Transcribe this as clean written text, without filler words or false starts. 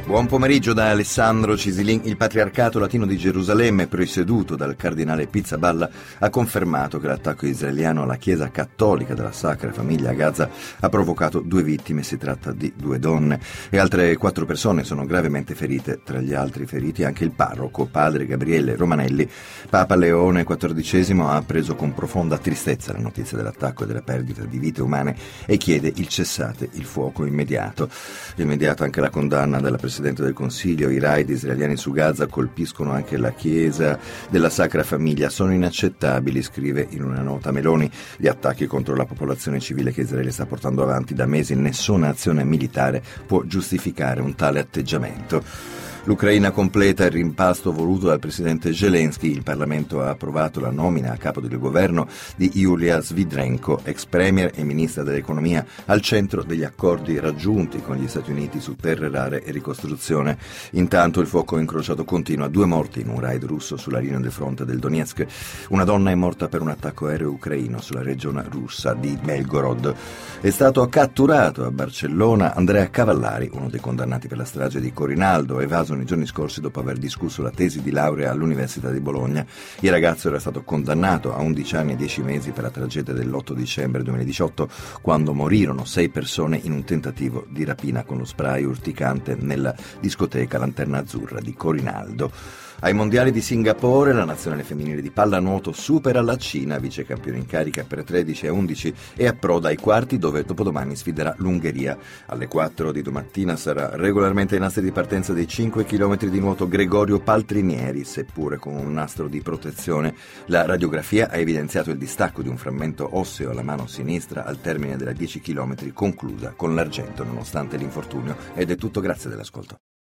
Buon pomeriggio da Alessandro Cisilin. Il Patriarcato Latino di Gerusalemme, presieduto dal cardinale Pizzaballa, ha confermato che l'attacco israeliano alla Chiesa Cattolica della Sacra Famiglia a Gaza ha provocato 2 vittime, si tratta di 2 donne, e altre 4 persone sono gravemente ferite. Tra gli altri feriti anche il parroco, padre Gabriele Romanelli. Papa Leone XIV ha preso con profonda tristezza la notizia dell'attacco e della perdita di vite umane e chiede il cessate il fuoco immediato. Immediata anche la condanna della Presidente del Consiglio. I raid israeliani su Gaza colpiscono anche la Chiesa della Sacra Famiglia. Sono inaccettabili, scrive in una nota Meloni, gli attacchi contro la popolazione civile che Israele sta portando avanti da mesi. Nessuna azione militare può giustificare un tale atteggiamento. L'Ucraina completa il rimpasto voluto dal presidente Zelensky. Il Parlamento ha approvato la nomina a capo del governo di Yulia Svydrenko, ex premier e ministra dell'economia, al centro degli accordi raggiunti con gli Stati Uniti su terre rare e ricostruzione. Intanto il fuoco incrociato continua, 2 morti in un raid russo sulla linea del fronte del Donetsk. Una donna è morta per un attacco aereo ucraino sulla regione russa di Belgorod. È stato catturato a Barcellona Andrea Cavallari, uno dei condannati per la strage di Corinaldo, evaso nei giorni scorsi dopo aver discusso la tesi di laurea all'Università di Bologna. Il ragazzo era stato condannato a 11 anni e 10 mesi per la tragedia dell'8 dicembre 2018, quando morirono 6 persone in un tentativo di rapina con lo spray urticante nella discoteca Lanterna Azzurra di Corinaldo. Ai mondiali di Singapore la nazionale femminile di pallanuoto supera la Cina, vicecampione in carica per 13-11, e approda ai quarti, dove dopodomani sfiderà l'Ungheria. Alle 4 di domattina sarà regolarmente ai nastri di partenza dei 5 km di nuoto Gregorio Paltrinieri, seppure con un nastro di protezione. La radiografia ha evidenziato il distacco di un frammento osseo alla mano sinistra al termine della 10 km, conclusa con l'argento nonostante l'infortunio. Ed è tutto, grazie dell'ascolto.